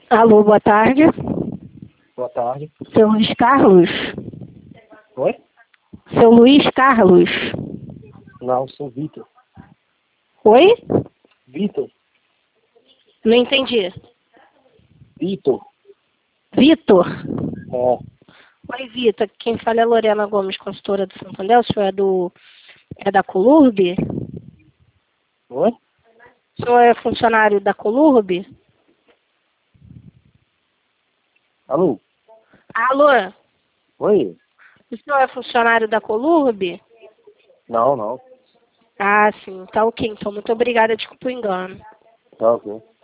Alô, boa tarde. Boa tarde. Seu Luiz Carlos? Oi? Seu Luiz Carlos? Não, sou Vitor. Oi? Vitor. Não entendi. Vitor. Vitor? É. Oi, Vitor. Quem fala é Lorena Gomes, consultora do Santander. O senhor é da Colurb? Oi? O senhor é funcionário da Colurb? Alô? Alô? Oi? O senhor é funcionário da Colurb? Não, não. Ah, sim. Tá ok. Então, muito obrigada. Desculpa o engano. Tá ok.